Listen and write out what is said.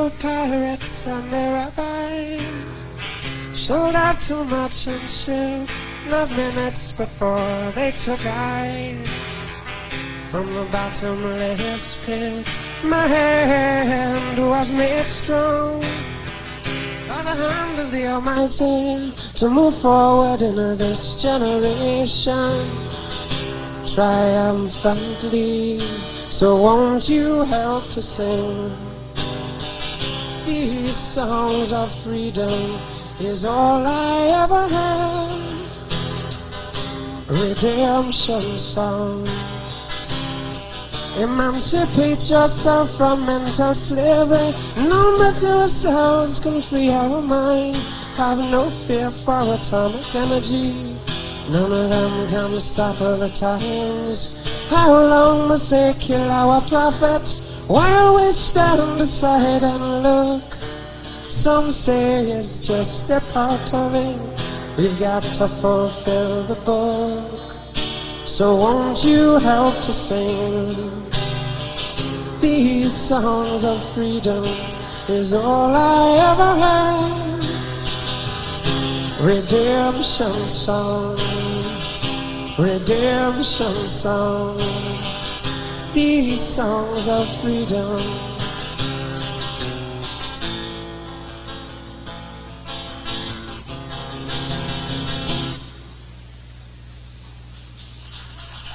were pirates and they rabbi sold out too much and still not minutes before they took I from the bottomless pit. My hand was made strong by the hand of the Almighty to move forward in this generation triumphantly. So won't you help to sing these songs of freedom? Is all I ever had. Redemption song. Emancipate yourself from mental slavery. None but ourselves can free our mind. Have no fear for atomic energy. None of them can stop the times. How long must they kill our prophets while we stand aside and look? Some say it's just a part of it. We've got to fulfill the book. So won't you help to sing these songs of freedom? Is all I ever had. Redemption song, redemption song. These songs of freedom